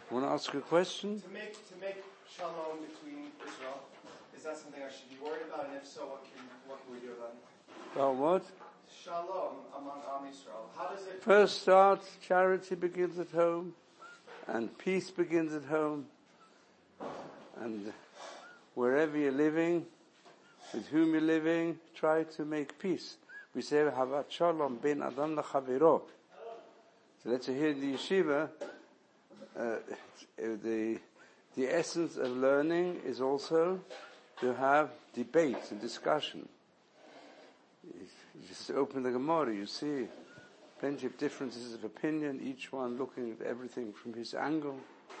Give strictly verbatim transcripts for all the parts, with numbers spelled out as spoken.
Want to ask a question? To make to make shalom between Israel, is that something I should be worried about? And if so, what can what can we do about it? About what? Shalom among Am Yisrael. How does it? First start, charity begins at home, and peace begins at home, and wherever you're living, with whom you're living, try to make peace. We say, Havat Shalom ben Adam lechaviro. So let's say here in the yeshiva, uh, the the essence of learning is also to have debates and discussion. You just open the Gemara, you see plenty of differences of opinion, each one looking at everything from his angle.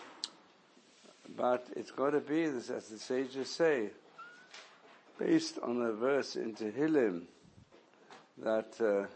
But it's got to be, as the sages say, based on a verse in Tehillim, that uh,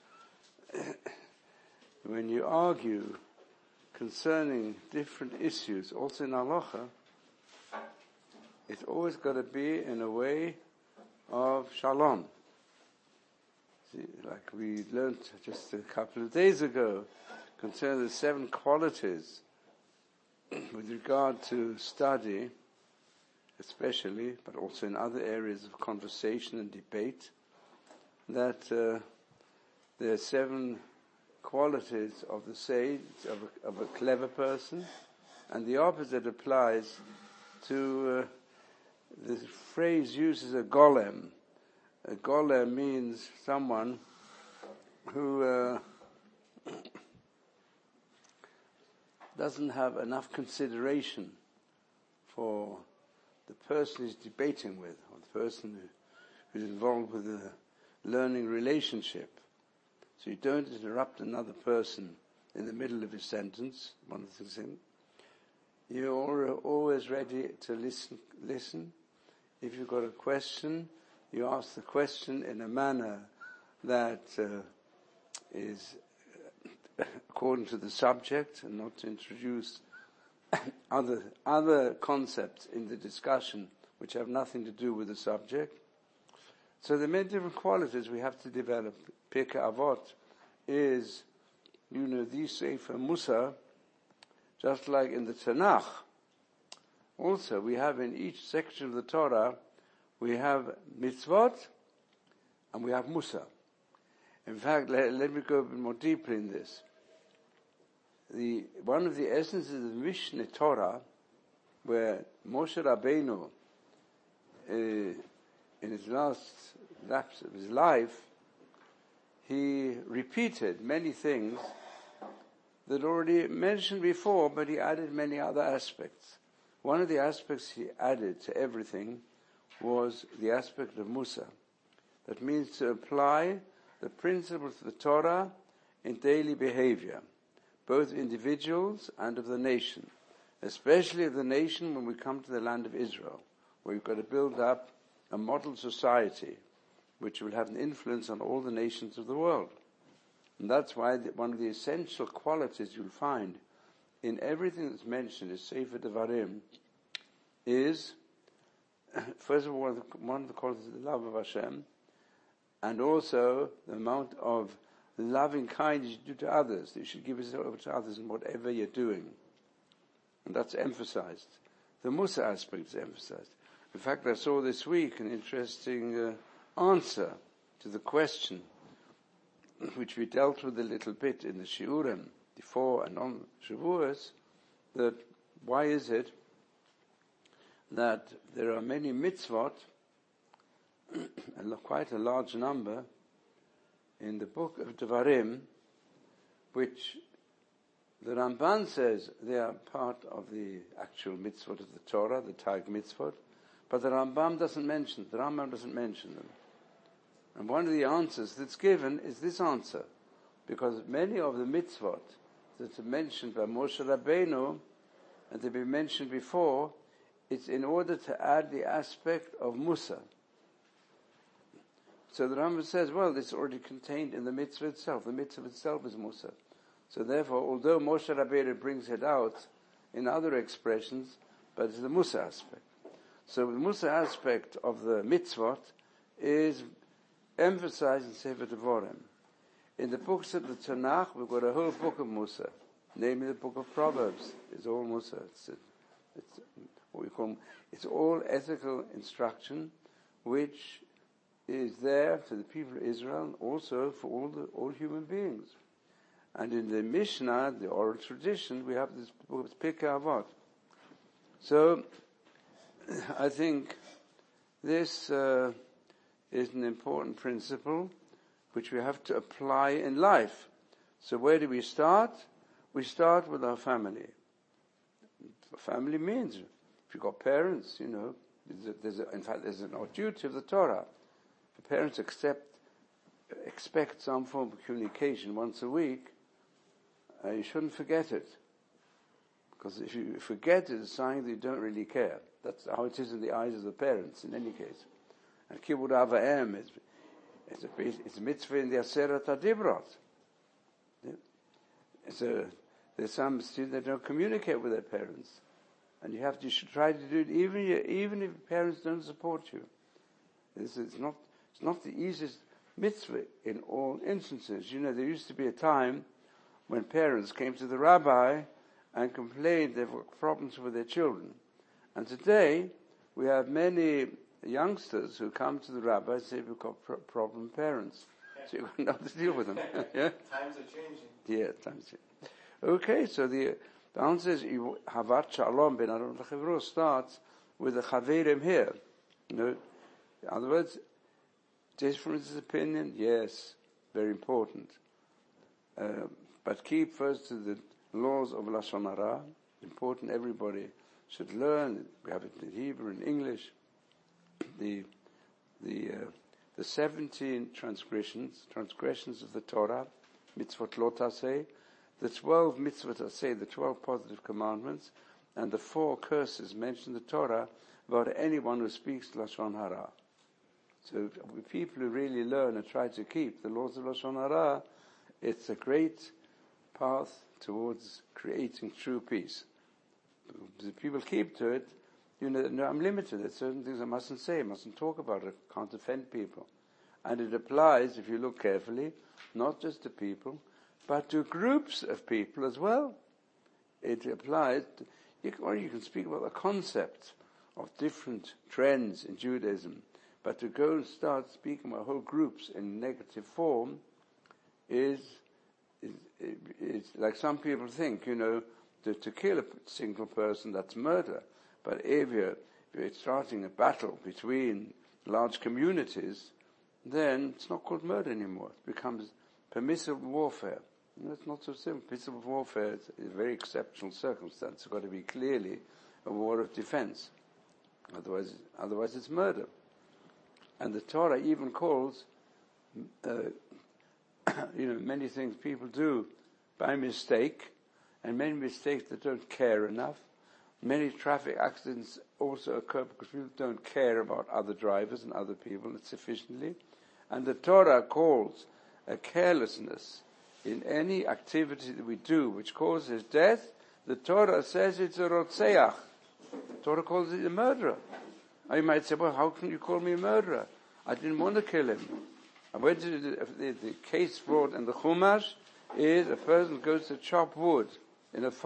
when you argue concerning different issues, also in halacha, it's always got to be in a way of shalom. See, like we learned just a couple of days ago, concerning the seven qualities with regard to study, especially, but also in other areas of conversation and debate, that uh, there are seven qualities of the sage, of a, of a clever person, and the opposite applies to, uh, the phrase uses a golem. A golem means someone who uh, doesn't have enough consideration for the person he's debating with, or the person who, who's involved with a learning relationship. So you don't interrupt another person in the middle of his sentence, one of the things. You're always ready to listen, listen. If you've got a question, you ask the question in a manner that uh, is according to the subject, and not to introduce other other concepts in the discussion which have nothing to do with the subject. So there are many different qualities we have to develop. Pirkei Avot is, you know, the Sefer Musa, just like in the Tanakh. Also, we have in each section of the Torah, we have mitzvot and we have Musa. In fact, let, let me go a bit more deeply in this. The one of the essences of the Mishneh Torah, where Moshe Rabbeinu, uh, in his last lapse of his life, he repeated many things that already mentioned before, but he added many other aspects. One of the aspects he added to everything was the aspect of Musa. That means to apply the principles of the Torah in daily behavior, both individuals and of the nation, especially of the nation when we come to the land of Israel, where we've got to build up a model society which will have an influence on all the nations of the world. And that's why the, one of the essential qualities you'll find in everything that's mentioned in Sefer Devarim is, first of all, one of the, one of the qualities of the love of Hashem, and also the amount of loving kindness you do to others. You should give yourself to others in whatever you're doing. And that's emphasized. The Musa aspect is emphasized. In fact, I saw this week an interesting uh, answer to the question which we dealt with a little bit in the Shiurim before and on Shavuos, that why is it that there are many mitzvot, and quite a large number, in the book of Devarim, which the Ramban says they are part of the actual mitzvot of the Torah, the Tag mitzvot, but the Rambam doesn't mention, the Rambam doesn't mention them. And one of the answers that's given is this answer, because many of the mitzvot that are mentioned by Moshe Rabbeinu, and they've been mentioned before, it's in order to add the aspect of Musa. So the Rambam says, well, it's already contained in the mitzvah itself. The mitzvah itself is Musa. So therefore, although Moshe Rabbeinu brings it out in other expressions, but it's the Musa aspect. So the Musa aspect of the mitzvot is emphasized in Sefer Devarim. In the books of the Tanakh, we've got a whole book of Musa. namely the book of Proverbs. It's almost a, it's, a, it's what we call, it's all ethical instruction, which is there for the people of Israel, and also for all the all human beings. And in the Mishnah, the oral tradition, we have this book of Pirkei Avot. So, I think this uh, is an important principle which we have to apply in life. So where do we start? We start with our family. Family means, if you've got parents, you know, there's a, there's a, in fact there's an duty of the Torah. If parents accept, expect some form of communication once a week, uh, you shouldn't forget it. Because if you forget it, it's a sign that you don't really care. That's how it is in the eyes of the parents, in any case. And Kibud Av V'Em is it's a, it's a mitzvah in the Aseret HaDibrot. It's a, there's some students that don't communicate with their parents. And you have to, you should try to do it even, even if parents don't support you. This is not, it's not the easiest mitzvah in all instances. You know, there used to be a time when parents came to the rabbi and complained they've got problems with their children. And today, we have many youngsters who come to the rabbi and say, we've got pro- problem parents. So you've got to know how to deal with them. Yeah? Times are changing. Yeah, times are changing. Okay, so the, the answer is, Havat Shalom ben Aron L'Chevro starts with the Chaverim here. You know, in other words, difference of opinion, yes, very important. Uh, but keep first to the laws of Lashon Hara. Important, everybody should learn. We have it in Hebrew and English. The the uh, the seventeen transgressions, transgressions of the Torah, mitzvot lo taseh, the twelve mitzvot taseh, the twelve positive commandments, and the four curses mentioned in the Torah about anyone who speaks Lashon Hara. So people who really learn and try to keep the laws of Lashon Hara, it's a great path towards creating true peace. If people keep to it, you know, no, I'm limited. There's certain things I mustn't say, mustn't talk about it, can't offend people. And it applies, if you look carefully, not just to people, but to groups of people as well. It applies, to, you can, or you can speak about the concept of different trends in Judaism, but to go and start speaking about whole groups in negative form is, is, is like some people think, you know, to, to kill a single person, that's murder. But if you're, if you're starting a battle between large communities, then it's not called murder anymore. It becomes permissive warfare. You know, it's not so simple. Permissive warfare is a very exceptional circumstance. It's got to be clearly a war of defense. Otherwise, otherwise it's murder. And the Torah even calls, uh, you know, many things people do by mistake, and many mistakes that don't care enough. Many traffic accidents also occur because people don't care about other drivers and other people sufficiently. And the Torah calls a carelessness in any activity that we do which causes death. The Torah says it's a rotzeach. The Torah calls it a murderer. And you might say, well, how can you call me a murderer? I didn't want to kill him. And where did the, the, the case brought in the Chumash is a person goes to chop wood in a